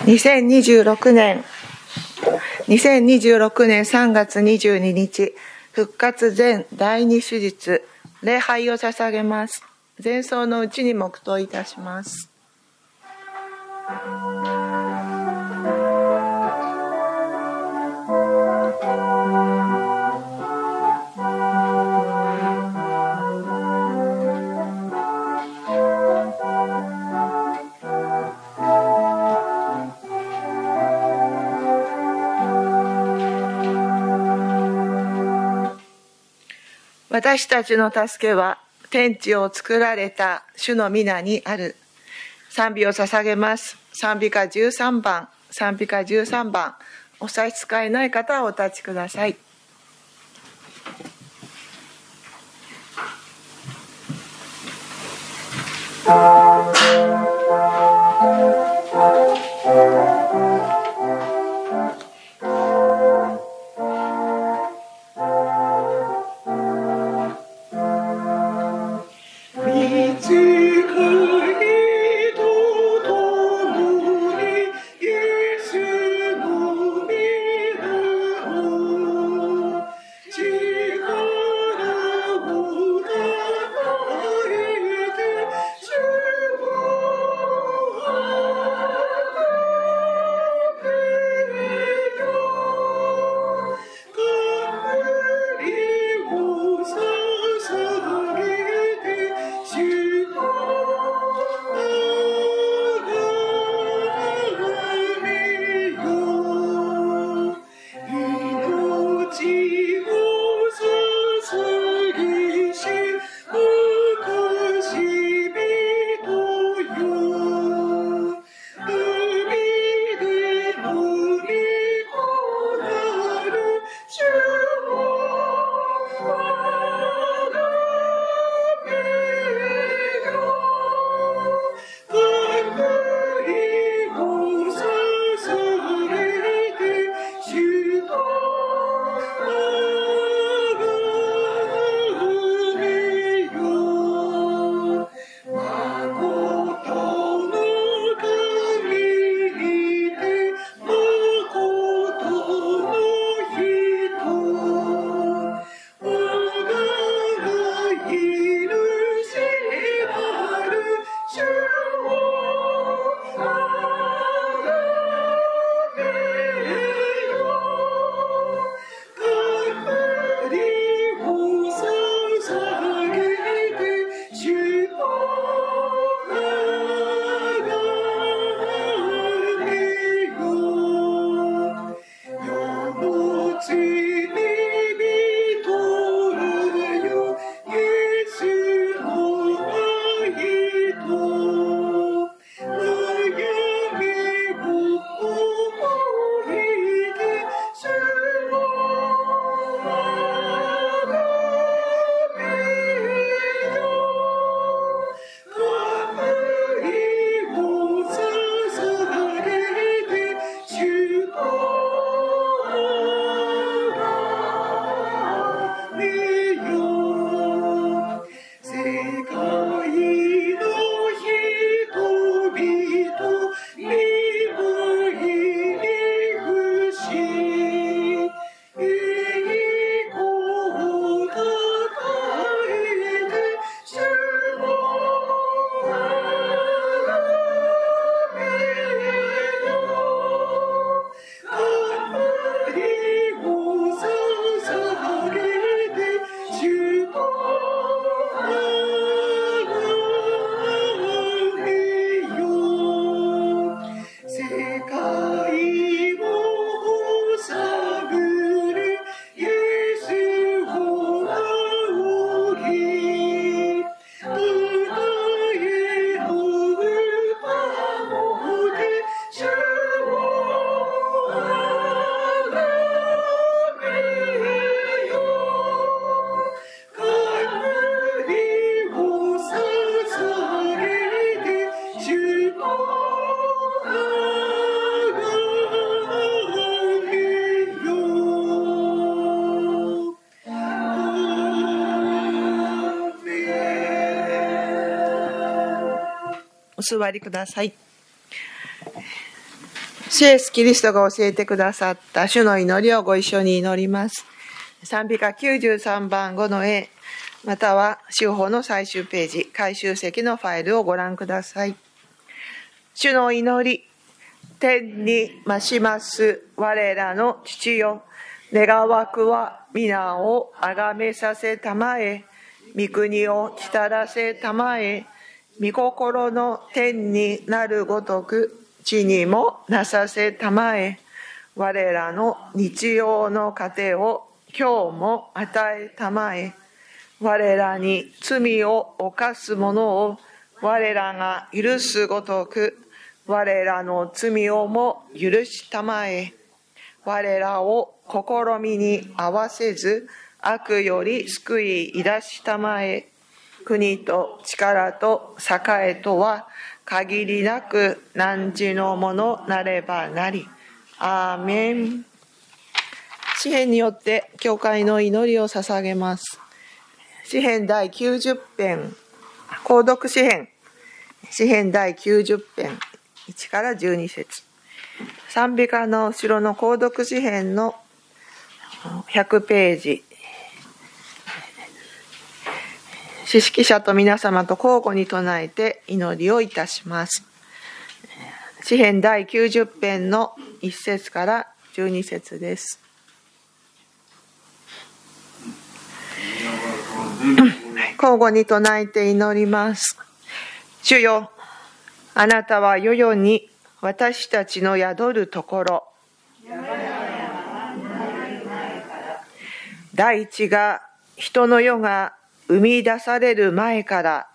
2026年3月22日、復活前第二手術、礼拝を捧げます。前奏のうちに黙祷いたします。私たちの助けは天地を作られた主の皆にある。賛美を捧げます。賛美歌13番、賛美歌13番、お差し支えない方はお立ちください。お座りください。 主イエスキリストが教えてくださった主の祈りをご一緒に祈ります。賛美歌93番5の A、または修法の最終ページ、回収席のファイルをご覧ください。主の祈り、天に増します我らの父よ、願わくは皆をあがめさせたまえ、御国を来たらせたまえ、御心の天になるごとく地にもなさせたまえ、我らの日用の糧を今日も与えたまえ、我らに罪を犯す者を我らが許すごとく我らの罪をも許したまえ、我らを試みに合わせず悪より救い出したまえ、国と力と栄とは限りなく汝のものなればなり。アーメン。詩編によって教会の祈りを捧げます。詩編第90編、購読詩編、詩編第90編1から12節、賛美歌の後ろの購読詩編の100ページ、詩式者と皆様と交互に唱えて祈りをいたします。詩編第90編の1節から12節です。交互に唱えて祈ります。主よ、あなたは世々に私たちの宿るところ、大地が人の世が生み出される前から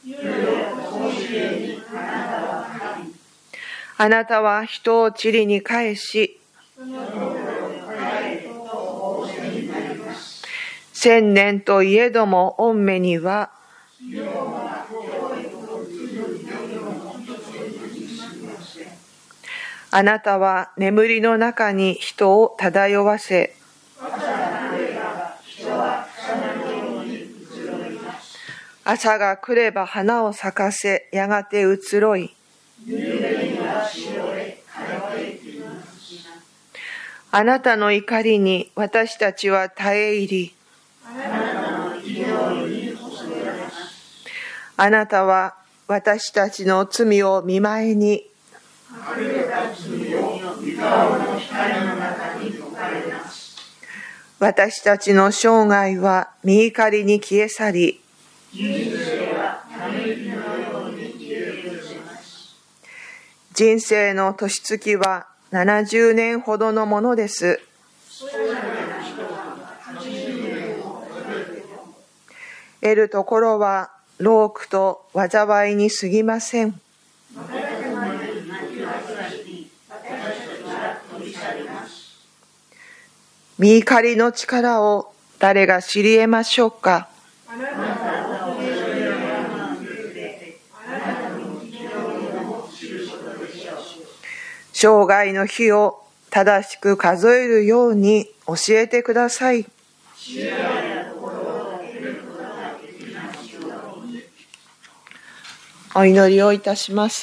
あなたは人を塵に返し、千年といえども御目にはあなたは眠りの中に人を漂わせ、朝が来れば花を咲かせ、やがて移ろい、あなたの怒りに私たちは耐え入り、あなたは私たちの罪を見舞いに、私たちの生涯は身怒りに消え去り、人生の年月は70年ほどのものです。得るところは労苦と災いに過ぎません。身怒りの力を誰が知り得ましょうか。生涯の日を正しく数えるように教えてください。お祈りをいたします。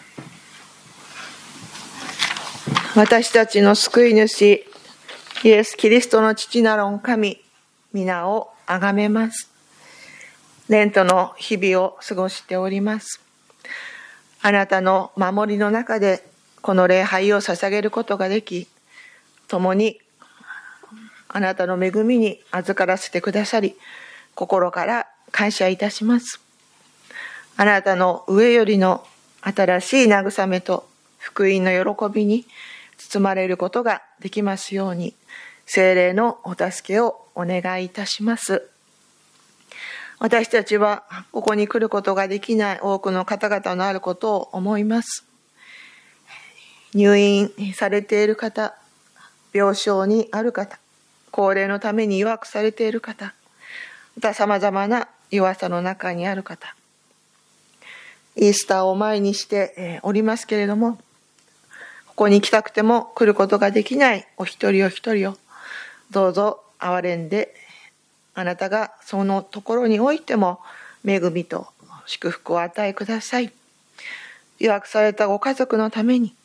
私たちの救い主イエス・キリストの父なる御神、皆をあがめます。レントの日々を過ごしております。あなたの守りの中でこの礼拝を捧げることができ、共にあなたの恵みに預からせてくださり、心から感謝いたします。あなたの上よりの新しい慰めと福音の喜びに包まれることができますように、聖霊のお助けをお願いいたします。私たちはここに来ることができない多くの方々のあることを思います。入院されている方、病床にある方、高齢のために弱くされている方、またさまざまな弱さの中にある方、イースターを前にしておりますけれども、ここに来たくても来ることができないお一人お一人をどうぞ憐れんで、あなたがそのところにおいても恵みと祝福を与えください。弱くされたご家族のために、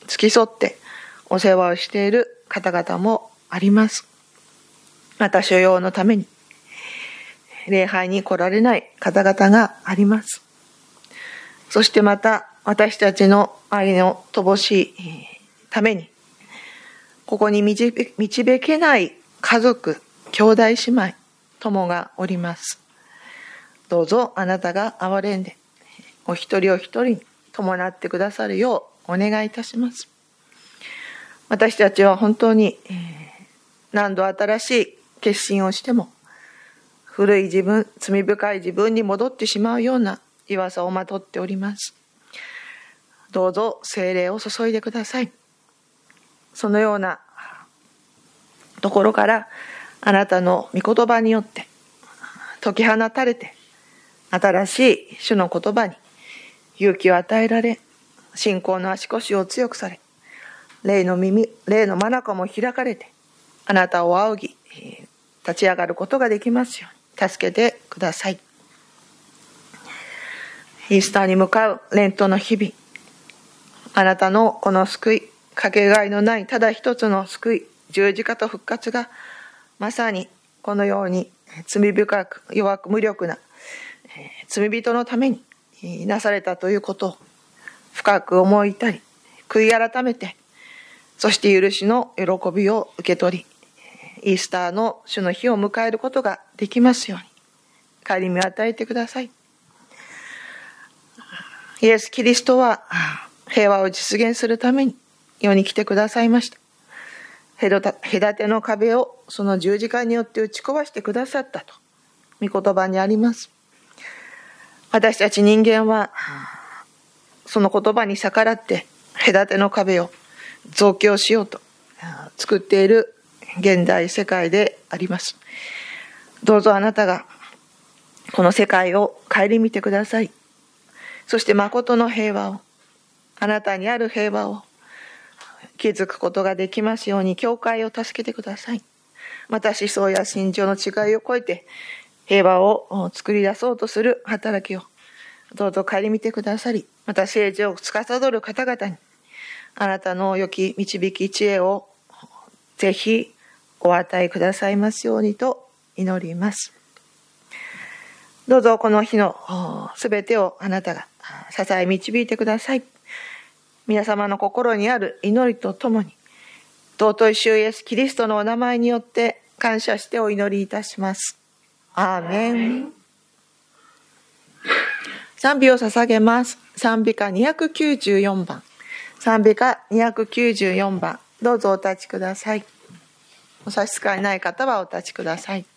付き添ってお世話をしている方々もあります。また所用のために礼拝に来られない方々があります。そしてまた私たちの愛の乏しいためにここに導けない家族、兄弟姉妹友がおります。どうぞあなたが憐れんでお一人お一人に伴ってくださるようお願いいたします。私たちは本当に何度新しい決心をしても古い自分、罪深い自分に戻ってしまうような弱さをまとっております。どうぞ聖霊を注いでください。そのようなところからあなたの御言葉によって解き放たれて新しい主の言葉に勇気を与えられ、信仰の足腰を強くされ、霊の耳、霊の眼も開かれてあなたを仰ぎ立ち上がることができますように助けてください。イースターに向かうレントの日々、あなたのこの救い、かけがえのないただ一つの救い、十字架と復活がまさにこのように罪深く弱く無力な罪人のためになされたということを深く思い至り、悔い改めて、そして許しの喜びを受け取り、イースターの主の日を迎えることができますように帰り身を与えてください。イエス・キリストは平和を実現するために世に来てくださいました。隔ての壁をその十字架によって打ち壊してくださったと御言葉にあります。私たち人間はその言葉に逆らって隔ての壁を増強しようと作っている現代世界であります。どうぞあなたがこの世界を顧みてください。そして誠の平和を、あなたにある平和を築くことができますように教会を助けてください。また思想や信条の違いを超えて平和を作り出そうとする働きをどうぞ顧みてくださり、また政治を司る方々にあなたの良き導き知恵をぜひお与えくださいますようにと祈ります。どうぞこの日のすべてをあなたが支え導いてください。皆様の心にある祈りとともに尊い主イエスキリストのお名前によって感謝してお祈りいたします。アーメン。賛美を捧げます。賛美歌294番。賛美歌294番。どうぞお立ちください。お差し支えない方はお立ちください。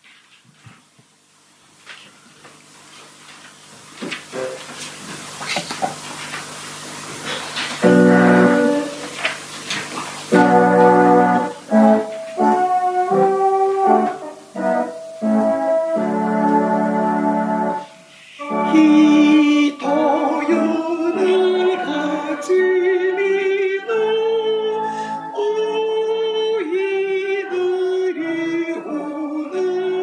お祈りを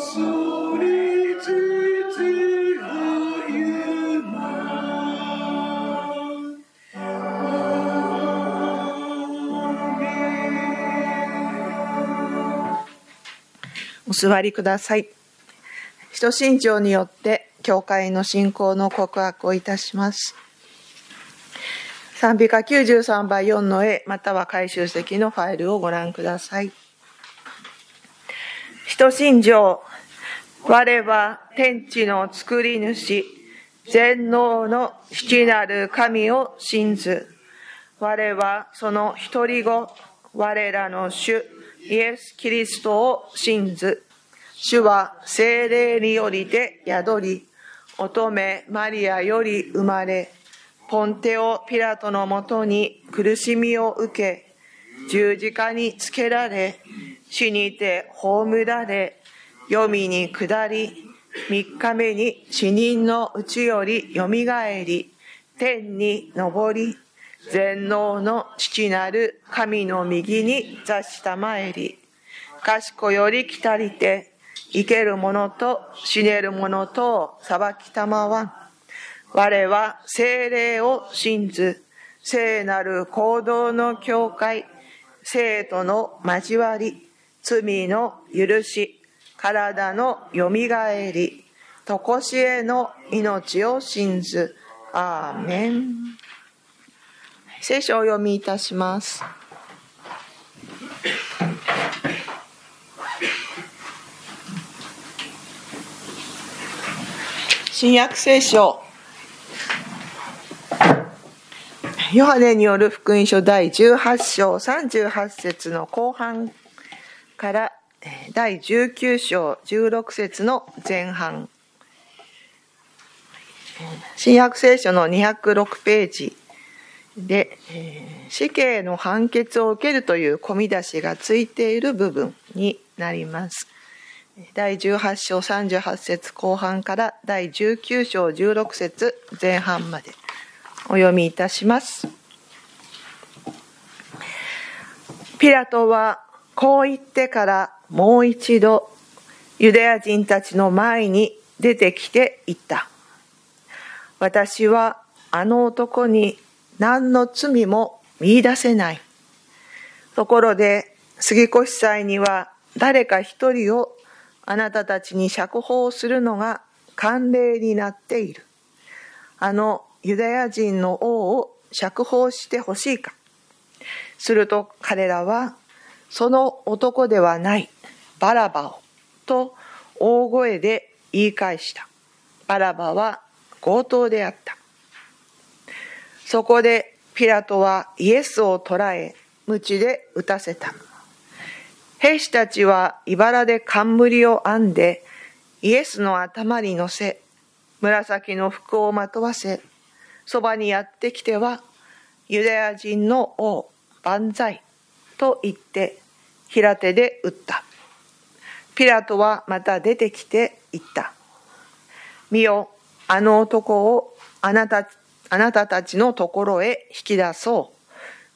それつつ歩まお座りください。使徒信条によって教会の信仰の告白をいたします。賛美歌93番4の絵または回収席のファイルをご覧ください。使徒信条。我は天地の作り主、全能の父なる神を信ず。我はその一人子、我らの主イエス・キリストを信ず。主は聖霊によりて宿り、乙女マリアより生まれ、ポンテオ・ピラトのもとに苦しみを受け、十字架につけられ、死にて葬られ、黄泉に下り、3日目に死人のうちよりよみがえり、天に昇り、全能の父なる神の右に座したまえり、賢より来たりて、生ける者と死ねる者とを裁きたまわん。我は聖霊を信ず、聖なる行動の教会、生徒の交わり、罪の許し、体のよみがえり、とこしえの命を信ず。アーメン。聖書をお読みいたします。新約聖書ヨハネによる福音書第18章38節の後半から第19章16節の前半、新約聖書の206ページで死刑の判決を受けるという込み出しがついている部分になります。第18章38節後半から第19章16節前半までお読みいたします。ピラトはこう言ってからもう一度ユダヤ人たちの前に出てきて言った。私はあの男に何の罪も見出せない。ところで杉越祭には誰か一人をあなたたちに釈放するのが慣例になっている。あのユダヤ人の王を釈放してほしいか。すると彼らは、その男ではないバラバをと大声で言い返した。バラバは強盗であった。そこでピラトはイエスを捕らえ、鞭で打たせた。兵士たちは茨で冠を編んでイエスの頭に乗せ、紫の服をまとわせ、そばにやってきては、ユダヤ人の王万歳と言って平手で打った。ピラトはまた出てきて言った。見よ、あの男をあなたたちのところへ引き出そう。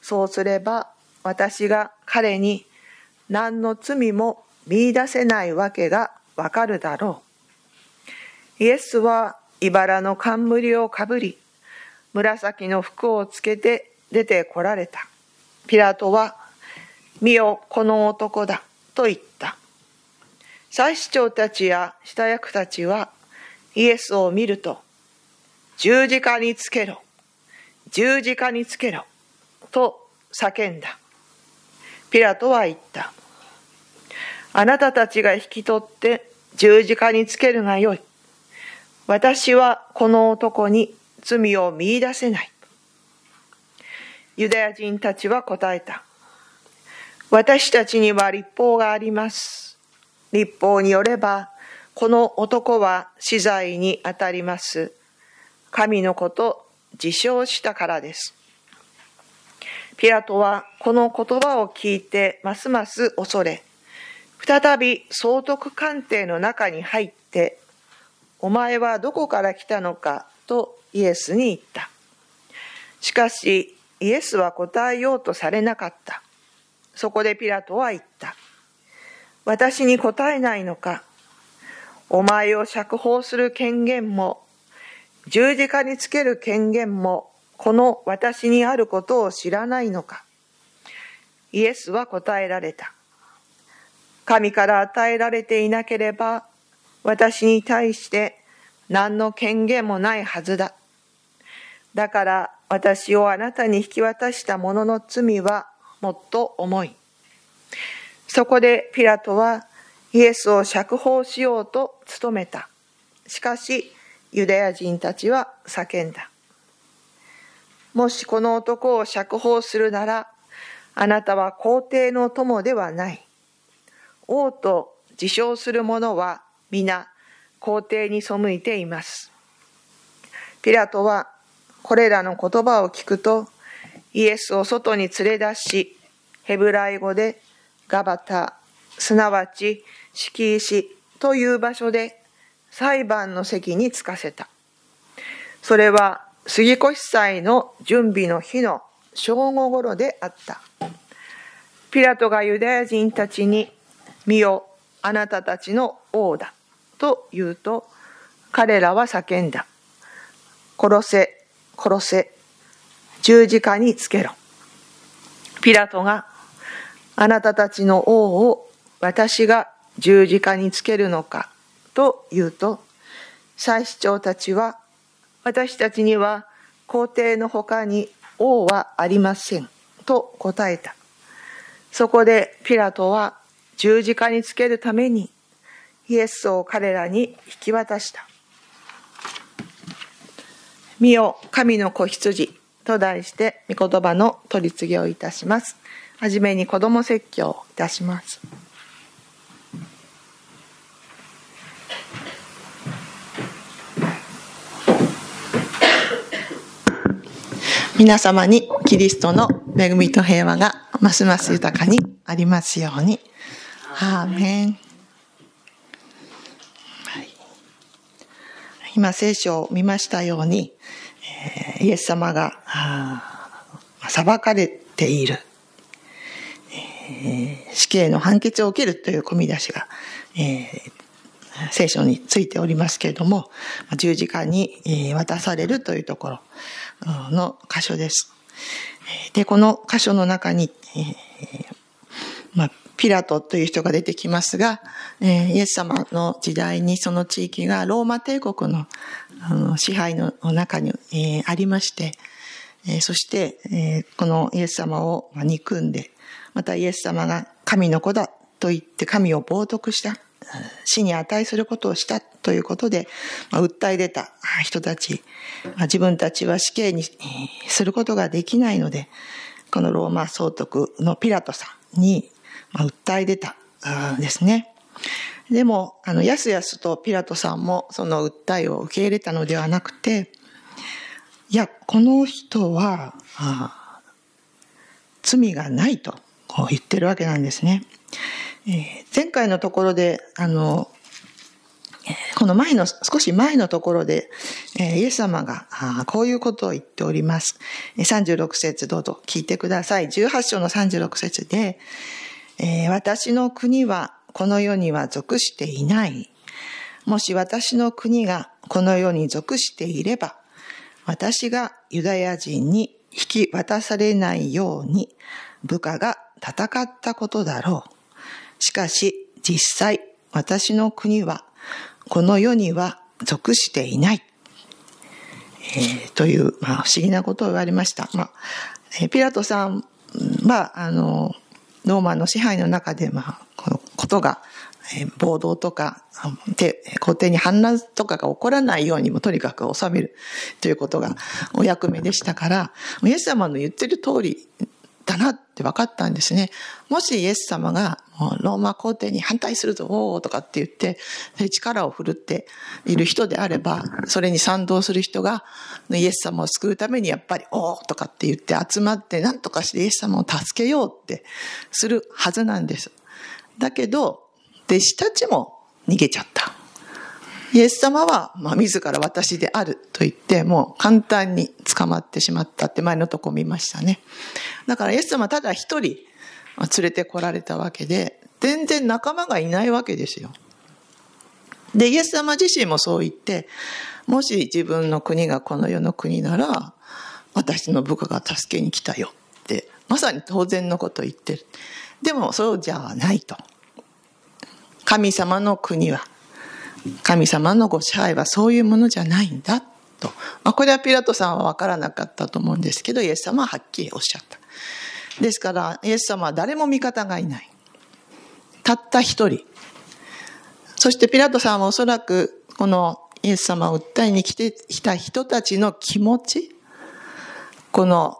そうすれば私が彼に何の罪も見出せないわけがわかるだろう。イエスは茨の冠をかぶり、紫の服をつけて出てこられた。ピラトは、見よ、この男だと言った。祭司長たちや下役たちはイエスを見ると、十字架につけろ、十字架につけろと叫んだ。ピラトは言った。あなたたちが引き取って十字架につけるがよい。私はこの男に罪を見出せない。ユダヤ人たちは答えた。私たちには律法があります。律法によれば、この男は死罪にあたります。神の子と自称したからです。ピラトはこの言葉を聞いてますます恐れ、再び総督官邸の中に入って、お前はどこから来たのかとイエスに言った。しかしイエスは答えようとされなかった。そこでピラトは言った。私に答えないのか。 お前を釈放する権限も、十字架につける権限も、この私にあることを知らないのか。イエスは答えられた。神から与えられていなければ、私に対して何の権限もないはずだ。だから私をあなたに引き渡した者の罪はもっと重い。そこでピラトはイエスを釈放しようと努めた。しかしユダヤ人たちは叫んだ。もしこの男を釈放するなら、あなたは皇帝の友ではない。王と自称する者は皆皇帝に背いています。ピラトはこれらの言葉を聞くと、イエスを外に連れ出し、ヘブライ語でガバタ、すなわち敷石という場所で裁判の席に着かせた。それは杉越祭の準備の日の正午ごろであった。ピラトがユダヤ人たちに、見よ、あなたたちの王だと言うと、彼らは叫んだ。殺せ、殺せ、十字架につけろ。ピラトが、あなたたちの王を私が十字架につけるのかと言うと、祭司長たちは、私たちには皇帝の他に王はありませんと答えた。そこでピラトは十字架につけるためにイエスを彼らに引き渡した。見よ、神の子羊と題して御言葉の取り次ぎをいたします。はじめに子供説教をいたします。皆様にキリストの恵みと平和がますます豊かにありますように。アーメン。はい、今聖書を見ましたように、イエス様が裁かれている、死刑の判決を受けるという込み出しが、聖書についておりますけれども、十字架に渡されるというところの箇所です。で、この箇所の中に、ピラトという人が出てきますが、イエス様の時代にその地域がローマ帝国の支配の中にありまして、そしてこのイエス様を憎んで、またイエス様が神の子だと言って神を冒涜した、死に値することをしたということで、訴え出た人たち、自分たちは死刑にすることができないので、このローマ総督のピラトさんに訴え出たんですね。でもやすやすとピラトさんもその訴えを受け入れたのではなくて、いや、この人は罪がないとこう言ってるわけなんですね。前回のところでこの少し前のところでイエス様がこういうことを言っております。36節どうぞ聞いてください。18章の36節で、私の国はこの世には属していない。もし私の国がこの世に属していれば、私がユダヤ人に引き渡されないように部下が戦ったことだろう。しかし実際私の国はこの世には属していない、という不思議なことを言われました。ピラトさんはローマの支配の中でこのことが暴動とか皇帝に反乱とかが起こらないようにもとにかく収めるということがお役目でしたから、イエス様の言ってる通りだなって分かったんですね。もしイエス様がローマ皇帝に反対するぞとかって言って力を振るっている人であれば、それに賛同する人がイエス様を救うためにやっぱりおーとかって言って集まって何とかしてイエス様を助けようってするはずなんです。だけど弟子たちも逃げちゃった。イエス様は自ら私であると言ってもう簡単に捕まってしまったって前のとこ見ましたね。だからイエス様はただ一人連れてこられたわけで、全然仲間がいないわけですよ。 で、イエス様自身もそう言って、もし自分の国がこの世の国なら、私の部下が助けに来たよって、まさに当然のことを言ってる。でもそうじゃないと。神様の国は、神様のご支配はそういうものじゃないんだと。これはピラトさんは分からなかったと思うんですけど、イエス様ははっきりおっしゃった。ですから、イエス様は誰も味方がいない。たった一人。そしてピラトさんはおそらく、このイエス様を訴えに来てきた人たちの気持ち、この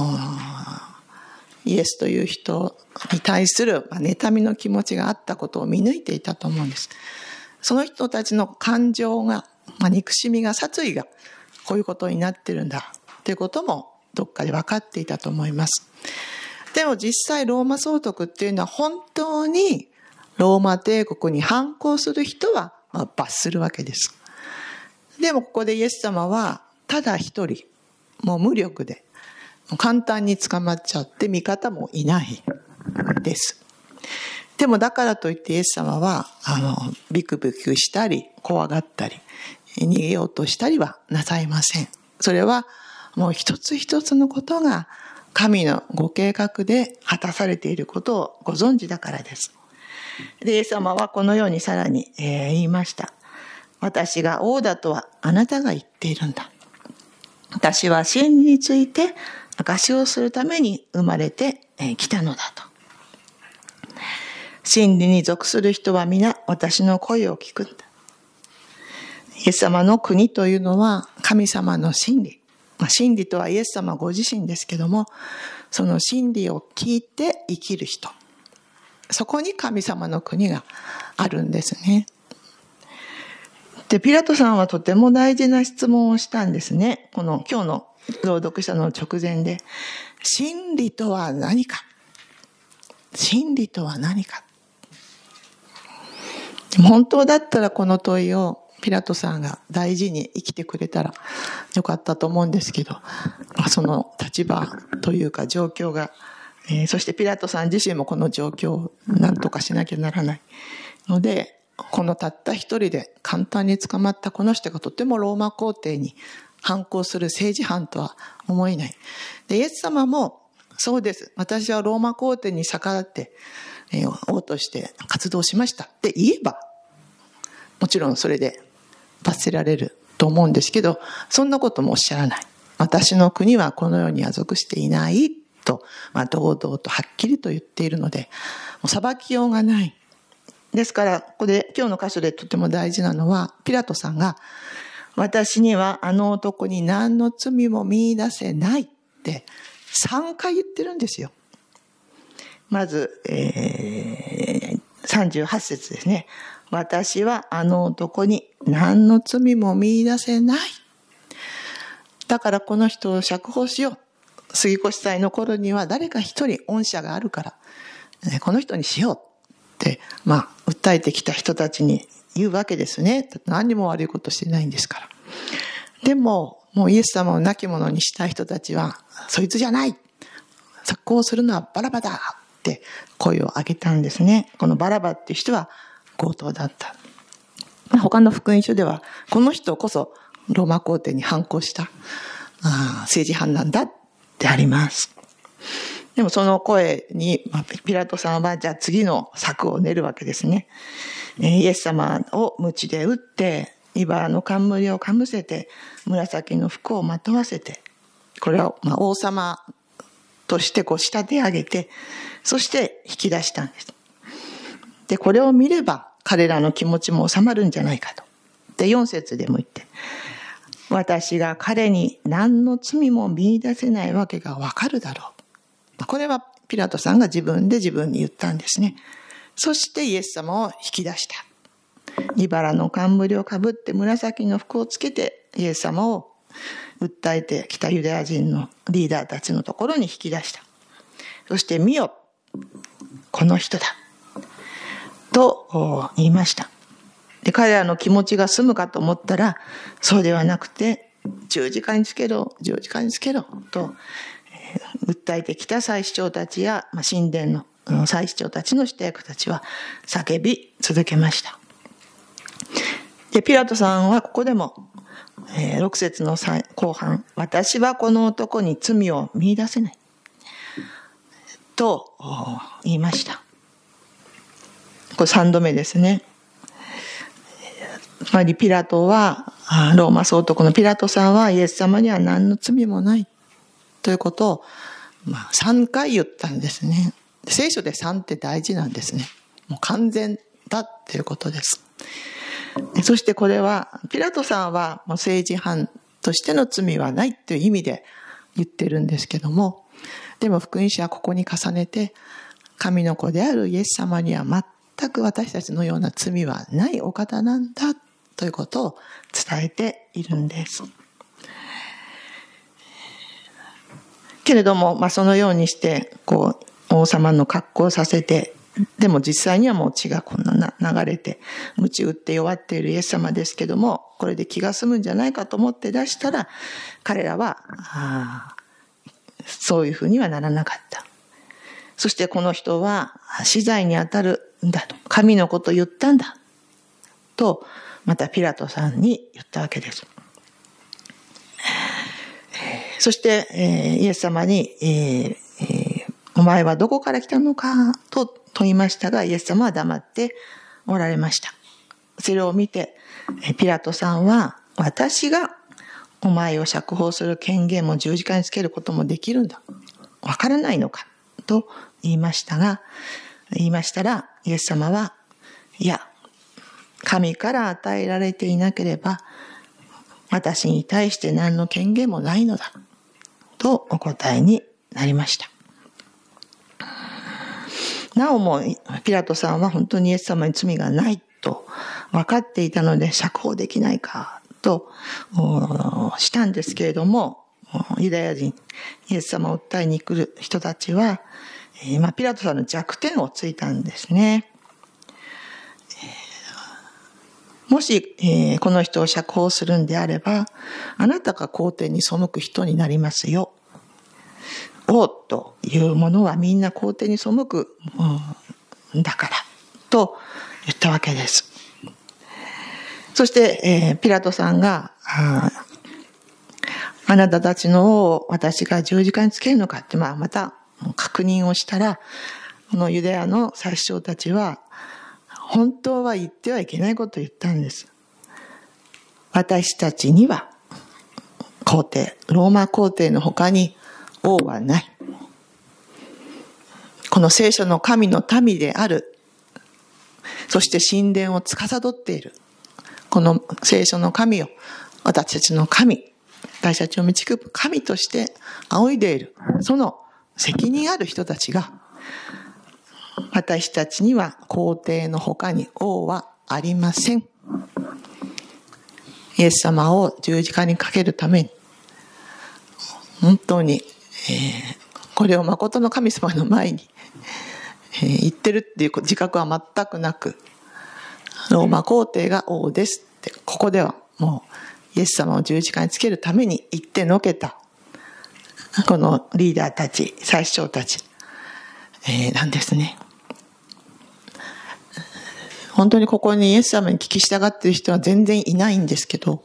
イエスという人に対する妬みの気持ちがあったことを見抜いていたと思うんです。その人たちの感情が、憎しみが、殺意がこういうことになってるんだということもどっかで分かっていたと思います。でも実際ローマ総督っていうのは本当にローマ帝国に反抗する人は罰するわけです。でもここでイエス様はただ一人、もう無力で簡単に捕まっちゃって味方もいないです。でもだからといってイエス様はビクビクしたり怖がったり逃げようとしたりはなさいません。それはもう一つ一つのことが神のご計画で果たされていることをご存知だからです。でイエス様はこのようにさらに言いました。私が王だとはあなたが言っているんだ。私は真理について証しをするために生まれてきたのだと。真理に属する人は皆私の声を聞くんだ。イエス様の国というのは神様の真理。真理とはイエス様ご自身ですけども、その真理を聞いて生きる人。そこに神様の国があるんですね。で、ピラトさんはとても大事な質問をしたんですね。この今日の朗読者の直前で、真理とは何か？真理とは何か？本当だったらこの問いをピラトさんが大事に生きてくれたらよかったと思うんですけど、その立場というか状況が、そしてピラトさん自身もこの状況を何とかしなきゃならないので、このたった一人で簡単に捕まったこの人がとてもローマ皇帝に反抗する政治犯とは思えない。で、イエス様もそうです。私はローマ皇帝に逆らって、王として活動しましたって言えば、もちろんそれで罰せられると思うんですけど、そんなこともおっしゃらない。私の国はこの世には属していないと、堂々とはっきりと言っているので、もう裁きようがない。ですから、ここで今日の箇所でとても大事なのは、ピラトさんが、私にはあの男に何の罪も見出せないって3回言ってるんですよ。まず、38節ですね。私はあの男に何の罪も見出せない。だからこの人を釈放しよう。杉越祭の頃には誰か一人恩赦があるから、この人にしようって、訴えてきた人たちに言うわけですね。何にも悪いことしてないんですから。でも、もうイエス様を亡き者にした人たちは、そいつじゃない。釈放するのはバラバだって声を上げたんですね。このバラバっていう人は強盗だった。他の福音書では、この人こそローマ皇帝に反抗した政治犯なんだってあります。でもその声にピラトさんはじゃあ次の策を練るわけですね。イエス様を鞭で打って、茨の冠をかぶせて、紫の服をまとわせて、これを王様として仕立て上げて、そして引き出したんです。で、これを見れば彼らの気持ちも収まるんじゃないかと。で、4節でも言って、私が彼に何の罪も見出せないわけがわかるだろう。これはピラトさんが自分で自分に言ったんですね。そしてイエス様を引き出した。茨の冠をかぶって紫の服をつけてイエス様を訴えてきたユダヤ人のリーダーたちのところに引き出した。そして見よ、この人だと言いました。で、彼らの気持ちが済むかと思ったら、そうではなくて、十字架につけろ、十字架につけろと、訴えてきた祭司長たちや神殿の祭司長たちの使役たちは叫び続けました。 で、ピラトさんはここでも、6節の後半、私はこの男に罪を見出せない。と言いました。これ3度目ですね。つまりピラトは、ローマ総督のピラトさんはイエス様には何の罪もないということを、3回言ったんですね。聖書で3って大事なんですね。もう完全だっていうことです。そしてこれはピラトさんはもう政治犯としての罪はないという意味で言ってるんですけども、でも福音書はここに重ねて、神の子であるイエス様には全く私たちのような罪はないお方なんだということを伝えているんです。けれども、そのようにして王様の格好をさせて、でも実際にはもう血がこんな流れて鞭打って弱っているイエス様ですけども、これで気が済むんじゃないかと思って出したら、彼らはそういうふうにはならなかった。そしてこの人は死罪に当たるんだと、神のことを言ったんだと、またピラトさんに言ったわけです。そして、イエス様に、お前はどこから来たのかと問いましたが、イエス様は黙っておられました。それを見てピラトさんは、私がお前を釈放する権限も十字架につけることもできるんだ、わからないのかと言いましたら、イエス様は、いや、神から与えられていなければ私に対して何の権限もないのだとお答えになりました。なおもピラトさんは本当にイエス様に罪がないと分かっていたので、釈放できないかとしたんですけれども、ユダヤ人、イエス様を訴えに来る人たちは、ピラトさんの弱点をついたんですね。もし、この人を釈放するんであれば、あなたが皇帝に背く人になりますよ。王というものはみんな皇帝に背くんだからと言ったわけです。そして、ピラトさんが、あなたたちの王を私が十字架につけるのかって、また確認をしたら、このユダヤの宰相たちは、本当は言ってはいけないことを言ったんです。私たちには皇帝、ローマ皇帝の他に王はない。この聖書の神の民である、そして神殿を司っている、この聖書の神を、私たちの神、私たちを導く神として仰いでいる、その責任ある人たちが、私たちには皇帝の他に王はありません。イエス様を十字架にかけるために、本当に、これを誠の神様の前に、言ってるっていう自覚は全くなく、ローマ皇帝が王ですって、ここではもうイエス様を十字架につけるために言ってのけた、このリーダーたち、宰相たち、なんですね。本当にここにイエス様に聞き従っている人は全然いないんですけど、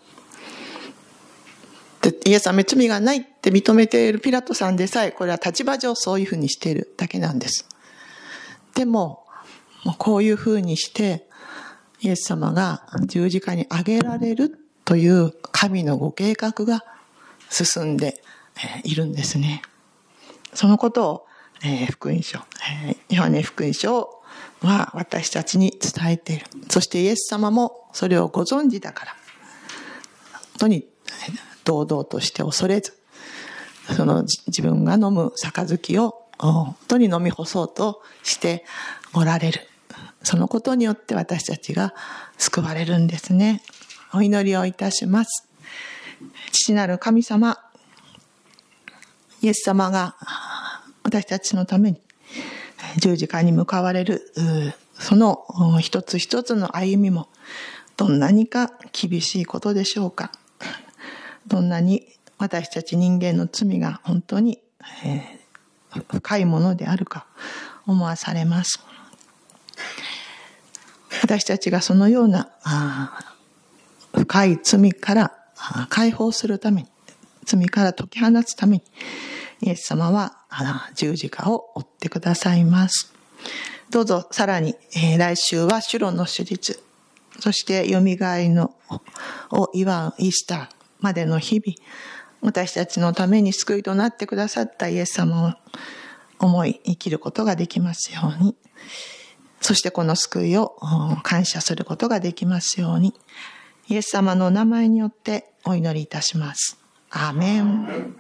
イエス様に罪がないって認めているピラトさんでさえ、これは立場上そういうふうにしているだけなんです。でも、こういうふうにしてイエス様が十字架に上げられるという神のご計画が進んでいるんですね。そのことを福音書、ヨハネ福音書は私たちに伝えている。そしてイエス様もそれをご存知だから、本当に堂々として恐れず、その自分が飲む杯を本当に飲み干そうとしておられる。そのことによって私たちが救われるんですね。お祈りをいたします。父なる神様、イエス様が私たちのために十字架に向かわれるその一つ一つの歩みもどんなにか厳しいことでしょうか。どんなに私たち人間の罪が本当に深いものであるか思わされます。私たちがそのような深い罪から解放するために、罪から解き放つために、イエス様は十字架を追ってくださいます。どうぞさらに、来週は主論の手術、そしてよみがえりを祝うイースターまでの日々、私たちのために救いとなってくださったイエス様を思い生きることができますように、そしてこの救いを感謝することができますように、イエス様の名前によってお祈りいたします。アーメン。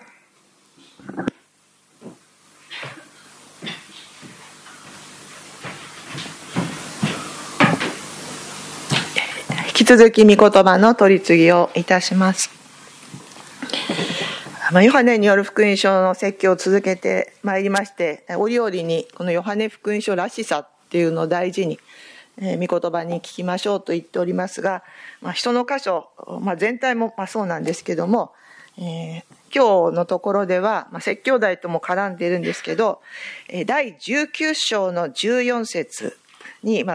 引き続き御言葉の取り次ぎをいたします。ヨハネによる福音書の説教を続けてまいりまして、折々にこのヨハネ福音書らしさっていうのを大事に御言葉に聞きましょうと言っておりますが、人の箇所、全体もそうなんですけども、今日のところでは説教題とも絡んでいるんですけど、第19章の14節に、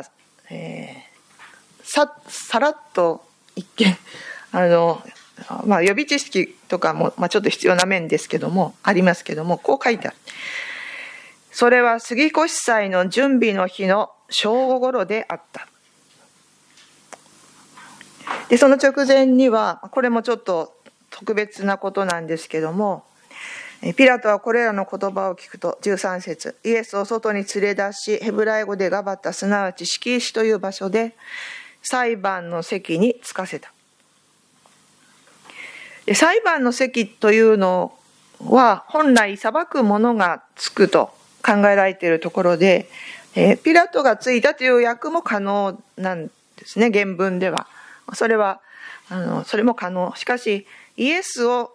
さらっと一見予備知識とかも、ちょっと必要な面ですけどもありますけども、こう書いてある。それは杉越祭の準備の日の正午頃であった。でその直前には、これもちょっと特別なことなんですけども、ピラトはこれらの言葉を聞くと、13節、イエスを外に連れ出し、ヘブライ語でガバタ、すなわち敷石という場所で裁判の席に着かせた。で裁判の席というのは本来裁く者がつくと考えられているところで、ピラトがついたという訳も可能なんですね、原文では。それも可能。しかしイエスを、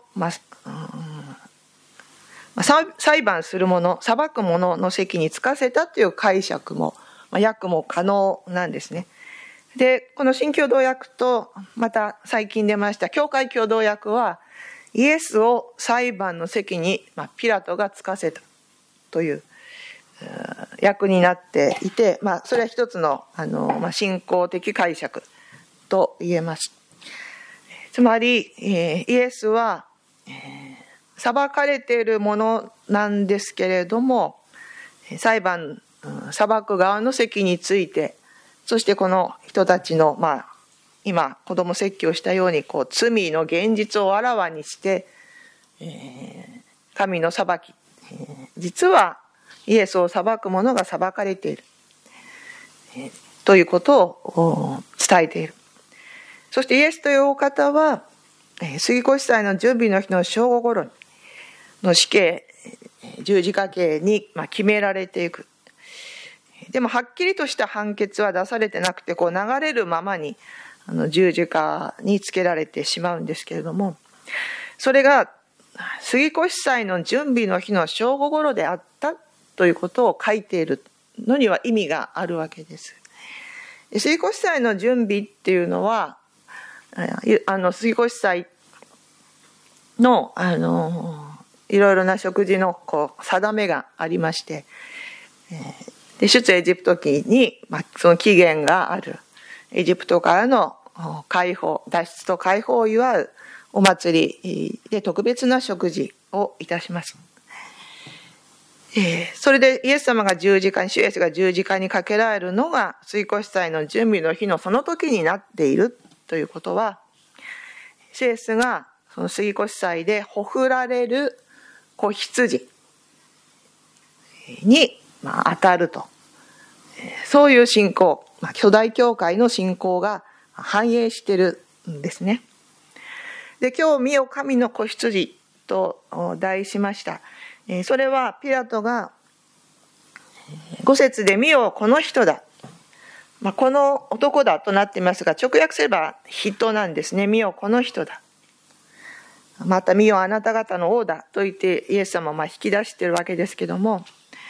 裁判する者、裁く者の席に着かせたという解釈も、訳も可能なんですね。でこの新共同訳とまた最近出ました教会共同訳は、イエスを裁判の席にピラトがつかせたという訳になっていて、それは一つの信仰的解釈と言えます。つまりイエスは裁かれているものなんですけれども、裁く側の席について、そしてこの人たちの、今子供説教したように罪の現実をあらわにして、神の裁き、実はイエスを裁く者が裁かれている、ということを伝えている。そしてイエスというお方は杉越祭の準備の日の正午頃の死刑、十字架刑に決められていく。でもはっきりとした判決は出されてなくて、流れるままに十字架につけられてしまうんですけれども、それが杉越祭の準備の日の正午頃であったということを書いているのには意味があるわけです。杉越祭の準備っていうのは、杉越祭のいろいろな食事の定めがありまして、で出エジプト記に、その起源があるエジプトからの解放、脱出と解放を祝うお祭りで特別な食事をいたします。それで主イエスが十字架にかけられるのが杉越祭の準備の日のその時になっているということは、主イエスがその杉越祭でほふられる子羊に当たると、そういう信仰、初代教会の信仰が反映しているんですね。で今日見よ神の子羊と題しました。それはピラトが5節で見よこの人だ、この男だとなっていますが、直訳すれば人なんですね。見よこの人だ、また見よあなた方の王だと言ってイエス様を引き出しているわけですけども、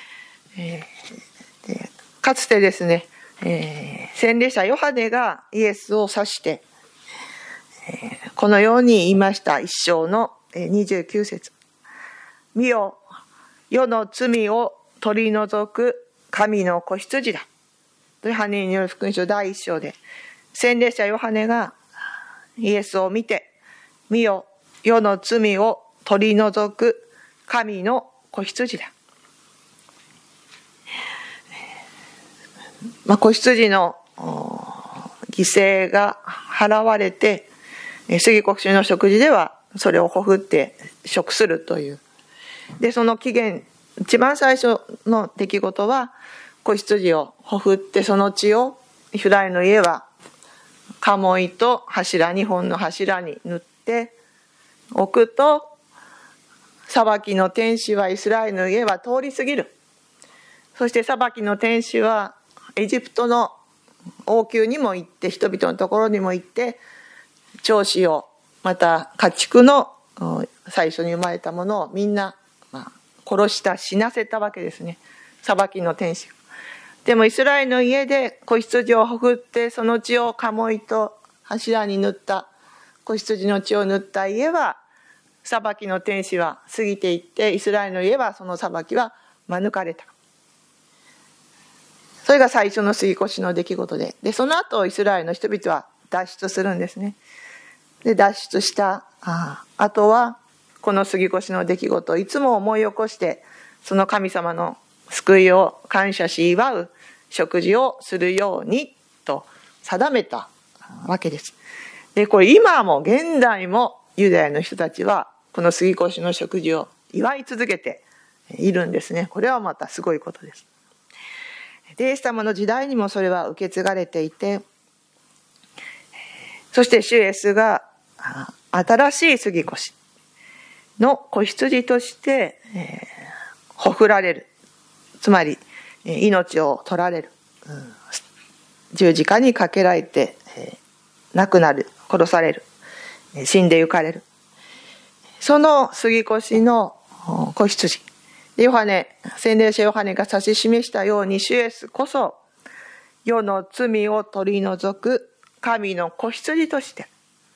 かつてですね、洗礼者ヨハネがイエスを指して、このように言いました。1章の29節、見よ世の罪を取り除く神の子羊だとヨハネによる福音書第1章で、洗礼者ヨハネがイエスを見て、見よ、世の罪を取り除く神の子羊だ。子羊の犠牲が払われて、杉越の食事ではそれをほふって食するという。で、その起源、一番最初の出来事は、子羊をほふってその血をイスラエルの家は鴨居と柱、2本の柱に塗っておくと、裁きの天使はイスラエルの家は通り過ぎる。そして裁きの天使はエジプトの王宮にも行って、人々のところにも行って、長子を、また家畜の最初に生まれたものをみんな殺した、死なせたわけですね。裁きの天使。でもイスラエルの家で子羊をほふって、その血を鴨居と柱に塗った、子羊の血を塗った家は、裁きの天使は過ぎていって、イスラエルの家はその裁きは免れた。それが最初の杉越の出来事で、その後イスラエルの人々は脱出するんですね。で、脱出した後は、この杉越の出来事をいつも思い起こして、その神様の救いを感謝し祝う食事をするようにと定めたわけです。で、これ今も現代もユダヤの人たちはこの杉越の食事を祝い続けているんですね。これはまたすごいことです。イエス様の時代にもそれは受け継がれていて、そして主イエスが新しい杉越の子羊としてほふられる。つまり命を取られる。十字架にかけられて亡くなる。殺される。死んでゆかれる。その杉越の子羊。洗礼者ヨハネが指し示したように、主イエスこそ世の罪を取り除く神の子羊として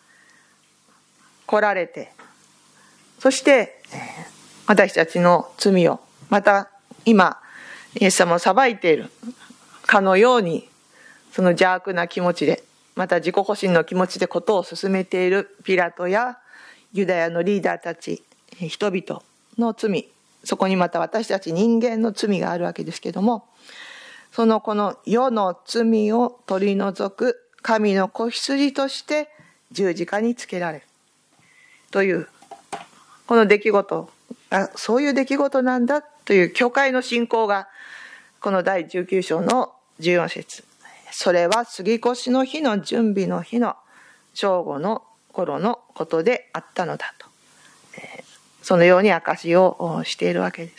来られて、そして私たちの罪をまた今イエス様を裁いているかのように、その邪悪な気持ちで、また自己保身の気持ちで事を進めているピラトやユダヤのリーダーたち、人々の罪、そこにまた私たち人間の罪があるわけですけども、この世の罪を取り除く神の子羊として十字架につけられるという、この出来事がそういう出来事なんだという教会の信仰が、この第19章の14節、それは杉越の日の準備の日の正午の頃のことであったのだと、そのように証しをしているわけです。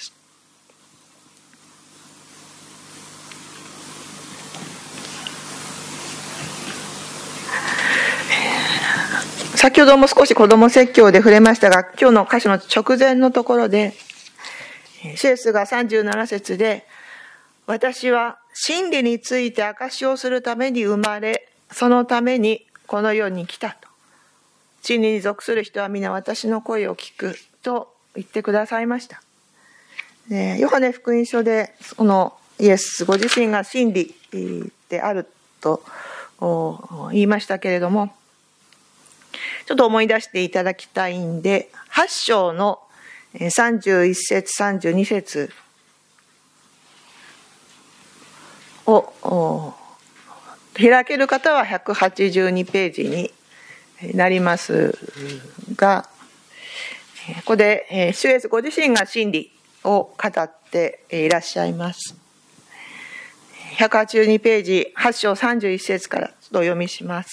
先ほども少し子ども説教で触れましたが、今日の箇所の直前のところで、シエスが37節で、私は真理について証しをするために生まれ、そのためにこの世に来たと。真理に属する人は皆私の声を聞くと言ってくださいました。ヨハネ福音書でそのイエスご自身が真理であると言いましたけれども、ちょっと思い出していただきたいんで、8章の31節32節を開ける方は182ページになりますが、ここで主イエスご自身が真理を語っていらっしゃいます。182ページ8章31節からお読みします。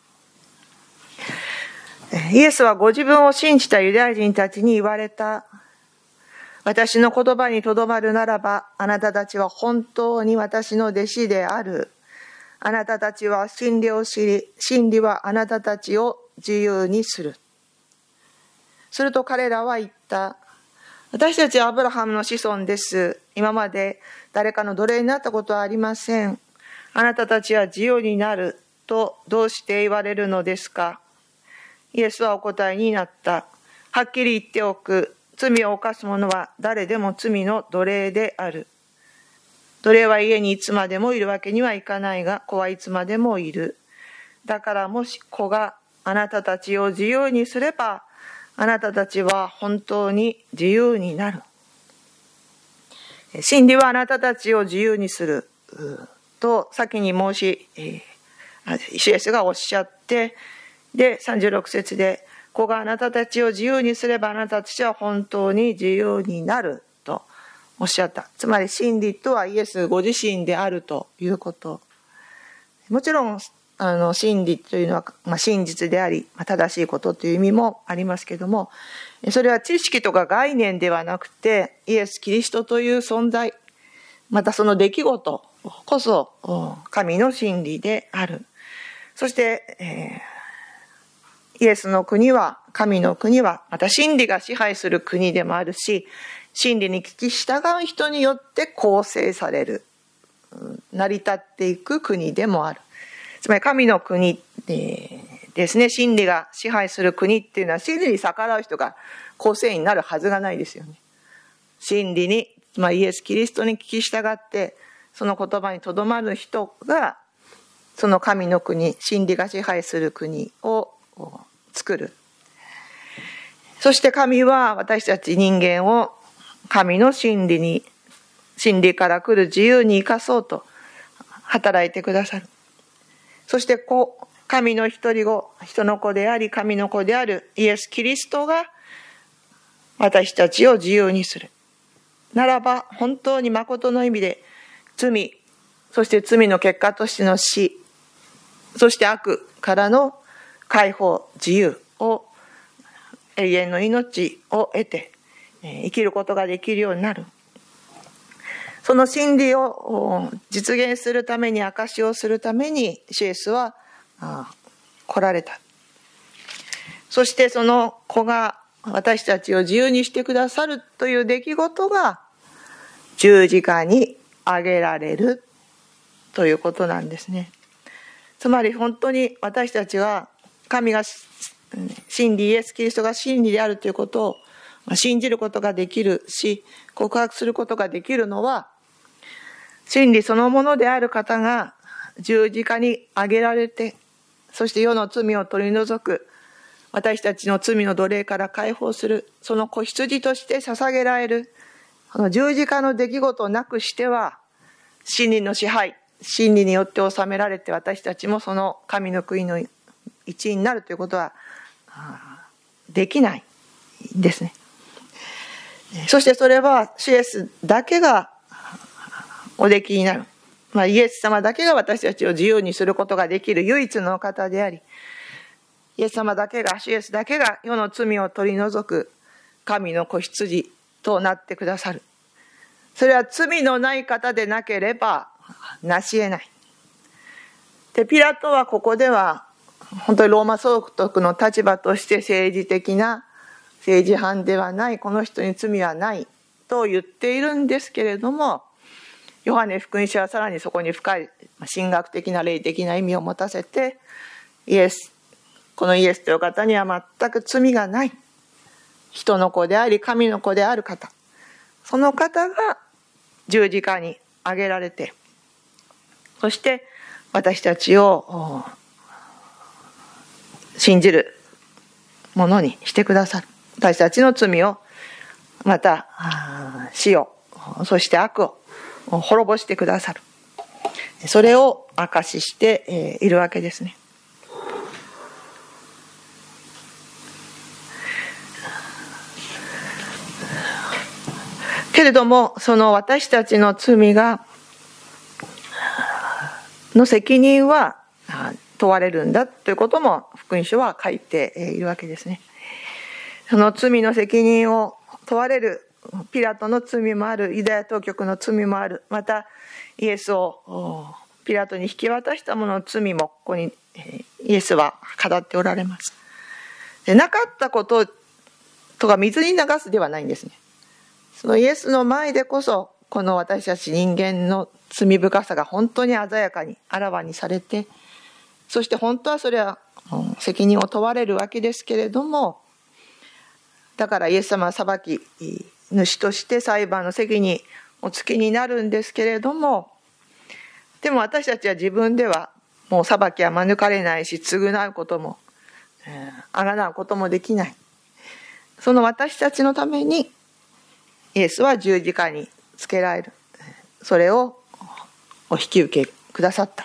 イエスはご自分を信じたユダヤ人たちに言われた。私の言葉にとどまるならば、あなたたちは本当に私の弟子である。あなたたちは真理を知り、真理はあなたたちを自由にする。すると彼らは言った。私たちはアブラハムの子孫です。今まで誰かの奴隷になったことはありません。あなたたちは自由になるとどうして言われるのですか。イエスはお答えになった。はっきり言っておく。罪を犯す者は誰でも罪の奴隷である。奴隷は家にいつまでもいるわけにはいかないが、子はいつまでもいる。だからもし子があなたたちを自由にすれば、あなたたちは本当に自由になる。真理はあなたたちを自由にすると先に主イエスがおっしゃって、で36節で、子があなたたちを自由にすればあなたたちは本当に自由になるとおっしゃった。つまり真理とはイエスご自身であるということ。もちろん真理というのは、真実であり正しいことという意味もありますけども、それは知識とか概念ではなくて、イエス・キリストという存在、またその出来事こそ神の真理である。そして、イエスの国は、神の国はまた真理が支配する国でもあるし、真理に聞き従う人によって構成される、成り立っていく国でもある。つまり神の国ですね、真理が支配する国っていうのは、真理に逆らう人が構成員になるはずがないですよね。真理に、つまりイエス・キリストに聞き従ってその言葉にとどまる人が、その神の国、真理が支配する国を作る。そして神は私たち人間を神の真理から来る自由に生かそうと働いてくださる。そして神の一人子、人の子であり神の子であるイエス・キリストが私たちを自由にする。ならば本当に誠の意味で罪、そして罪の結果としての死、そして悪からの解放、自由を、永遠の命を得て生きることができるようになる。その真理を実現するために、証しをするためにイエスは来られた。そしてその子が私たちを自由にしてくださるという出来事が十字架に挙げられるということなんですね。つまり本当に私たちは神が真理、イエス・キリストが真理であるということを信じることができるし、告白することができるのは、真理そのものである方が十字架に挙げられて、そして世の罪を取り除く、私たちの罪の奴隷から解放する、その子羊として捧げられる、この十字架の出来事をなくしては、真理の支配、真理によって治められて、私たちもその神の国の一員になるということはできないんですね。そしてそれはイエスだけがおできになる。イエス様だけが私たちを自由にすることができる唯一の方であり、イエス様だけが、イエスだけが世の罪を取り除く神の子羊となってくださる。それは罪のない方でなければなし得ない。で、ピラトはここでは本当にローマ総督の立場として政治犯ではない、この人に罪はないと言っているんですけれども、ヨハネ福音書はさらにそこに深い神学的な霊的な意味を持たせて、このイエスという方には全く罪がない人の子であり神の子である方、その方が十字架に挙げられて、そして私たちを信じるものにしてくださる。私たちの罪を、また死を、そして悪を滅ぼしてくださる。それを証ししているわけですね。けれども、その私たちの罪の責任は問われるんだということも福音書は書いているわけですね。その罪の責任を問われるピラトの罪もある、ユダヤ当局の罪もある、またイエスをピラトに引き渡した者の罪もここにイエスは語っておられます。で、なかったこととか水に流すではないんですね。そのイエスの前でこそ、この私たち人間の罪深さが本当に鮮やかにあらわにされて、そして本当はそれは責任を問われるわけですけれども、だからイエス様は裁き主として裁判の責任おつきになるんですけれども、でも私たちは自分ではもう裁きは免れないし、償うこともあがなうこともできない。その私たちのためにイエスは十字架につけられる。それをお引き受けくださった。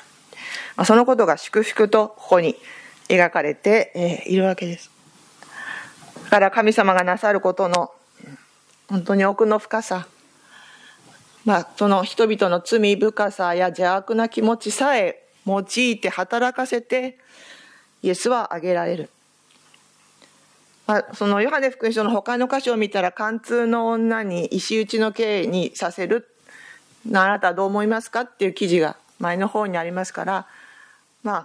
そのことが粛々とここに描かれているわけです。だから神様がなさることの本当に奥の深さ、その人々の罪深さや邪悪な気持ちさえ用いて働かせてイエスは挙げられる。そのヨハネ福音書の他の箇所を見たら、姦通の女に石打ちの刑にさせる、あなたはどう思いますかっていう記事が前の方にありますから、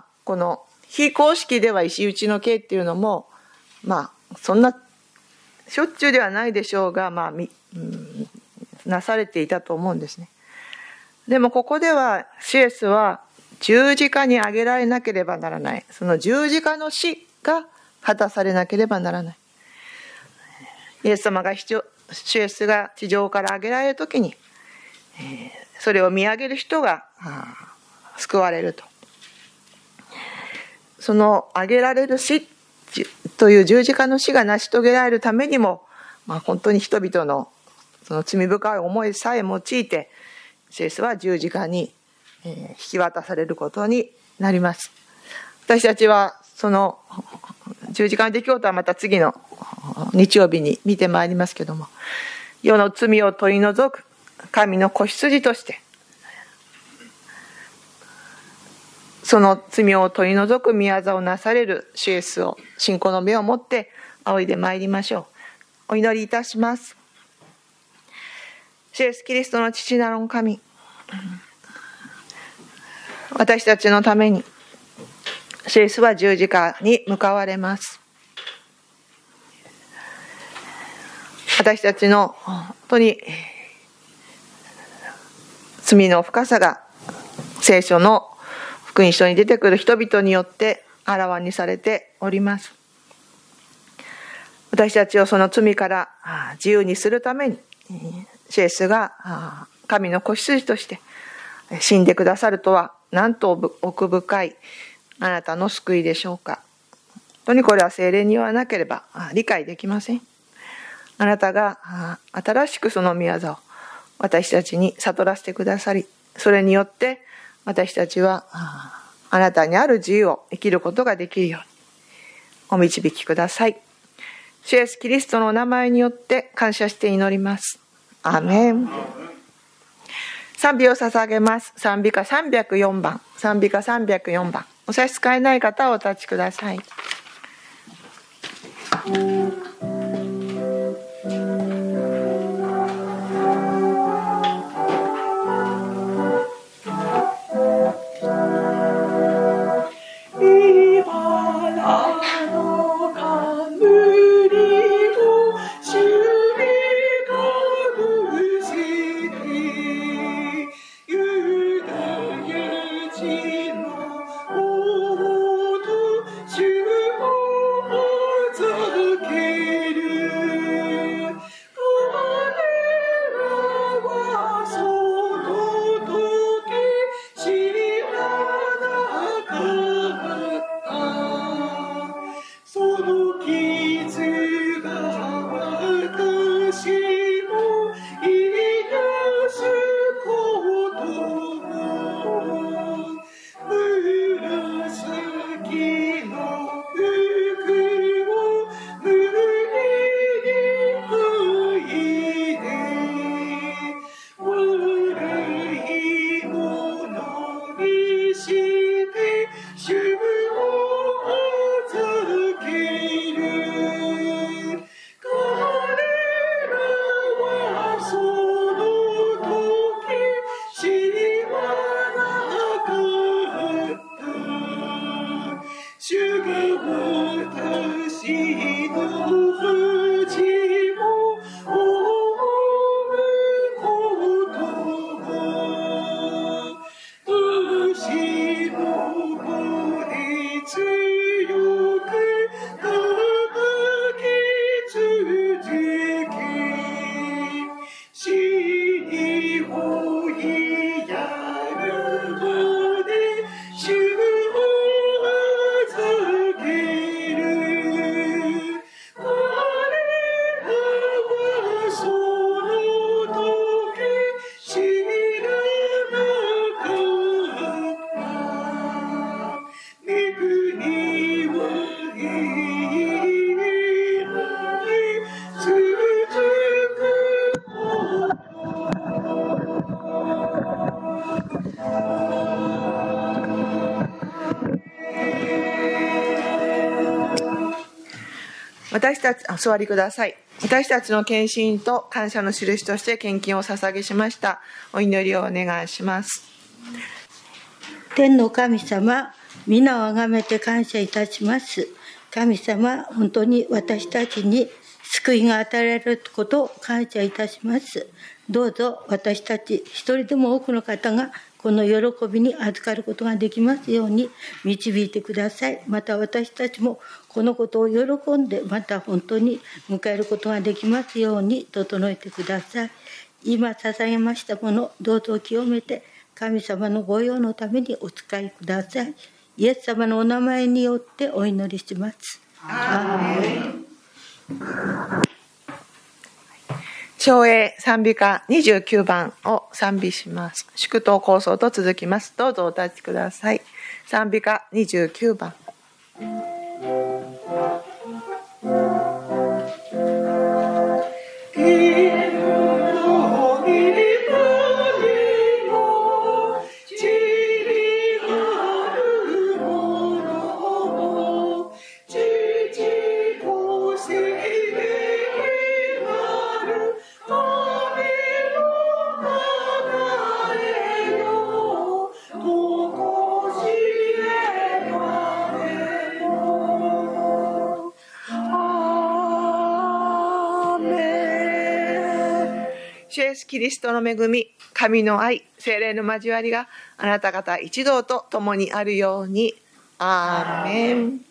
この非公式では石打ちの刑っていうのもそんなしょっちゅうではないでしょうが、なされていたと思うんですね。でもここでは主イエスは十字架に上げられなければならない、その十字架の死が果たされなければならない。イエス様が主イエスが地上から上げられるときに、それを見上げる人が救われると。その上げられる死という十字架の死が成し遂げられるためにも、本当に人々のその罪深い思いさえ用いてイエスは十字架に引き渡されることになります。私たちはその十字架の出来事はまた次の日曜日に見てまいりますけども、世の罪を取り除く神の子羊として、その罪を取り除く御業をなされる主イエスを信仰の目を持って仰いでまいりましょう。お祈りいたします。主イエスキリストの父なる神、私たちのために主イエスは十字架に向かわれます。私たちの本当に罪の深さが聖書の福音書に出てくる人々によってあらわにされております。私たちをその罪から自由にするために主イエスが神の子羊として死んでくださるとは、なんと奥深いあなたの救いでしょうか。本当にこれは聖霊に言わなければ理解できません。あなたが新しくその御業を私たちに悟らせてくださり、それによって私たちはあなたにある自由を生きることができるようにお導きください。主イエスキリストのお名前によって感謝して祈ります。アーメン。賛美を捧げます。賛美歌304番。賛美歌304番。お差し支えない方はお立ちください。 主をお座りください。私たちの献身と感謝の印として献金を捧げしました。お祈りをお願いします。 天の神様、皆をあがめて感謝いたします。神様、本当に私たちに救いが与えられることを感謝いたします。どうぞ私たち一人でも多くの方がこの喜びに預かることができますように導いてください。また私たちもこのことを喜んでまた本当に迎えることができますように整えてください。今捧げましたもの、どうぞ清めて神様のご用のためにお使いください。イエス様のお名前によってお祈りします。アーメン。 唱詠賛美歌29番を賛美します。祝祷構想と続きます。どうぞお立ちください。賛美歌29番。主イエスキリストの恵み、神の愛、聖霊の交わりがあなた方一同と共にあるように。アーメン。